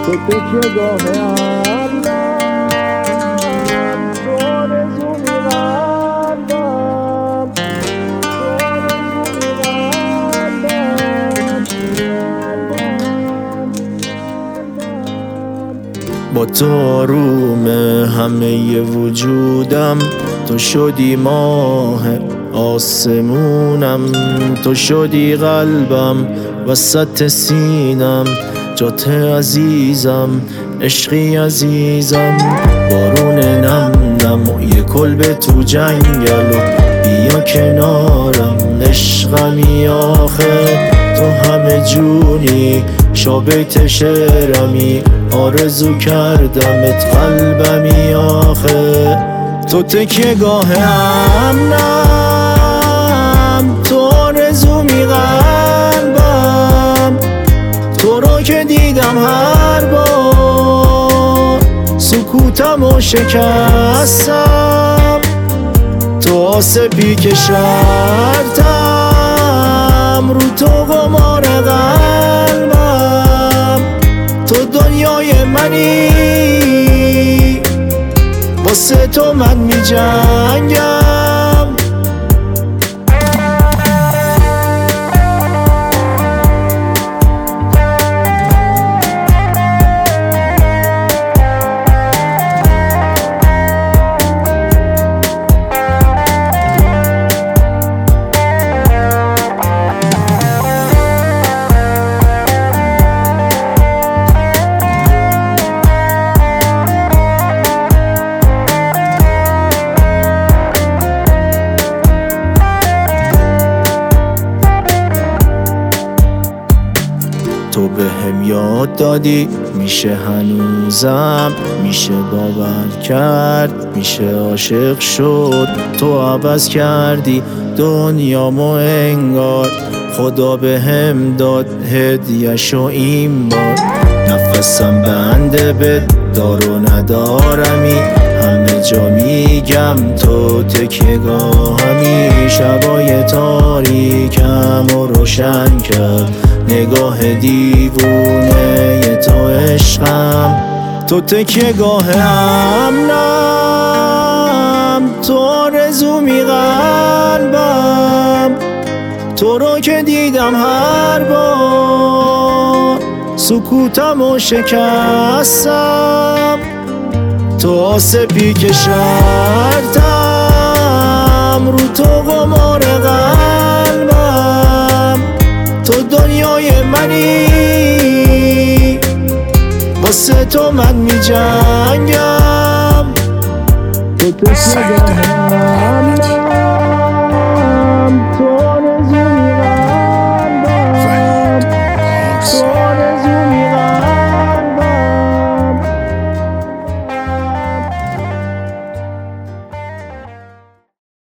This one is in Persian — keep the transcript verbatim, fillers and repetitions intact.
تو تکیه گاه امنم، تو آرزومی قلبم، تو آرزومی قلبم. با تو آروم همه وجودم، تو شدی ماه آسمونم، تو شدی قلبم وسط سینم، جات عزیزم عشقی عزیزم. بارون نم نم و یه کلبه تو جنگل و بیا کنارم عشقمی آخه. تو همه جونی شابیت شعرمی، آرزو کردمت قلبمی آخه. تو تکیه گاه امنم، تو آرزومی قلبم، تو رو که دیدم هر بار سکوتم و شکستم. تو آسپی که شرطم رو تو قمار قلبم. تو دنیای منی واسه تو من می جنگم. تو به هم یاد دادی میشه هنوزم، میشه باور کرد، میشه عاشق شد. تو عوض کردی دنیامو انگار، خدا به هم داد هدیه‌شو این بار. نفسم بنده به دار و ندارمی، همه جا میگم تو تکیه‌گاهمی. شبای تاریکم و روشن کرد نگاه دیوونه تو عشقم. تو تکیه‌گاه امنم، تو آرزومی قلبم، تو رو که دیدم هر بار سکوتم و شکستم. تو آسپی که شرطم رو تو قمار قلبم. تو دنیای منی واسه تو من می جنگم. تو تکیه گاه امنم.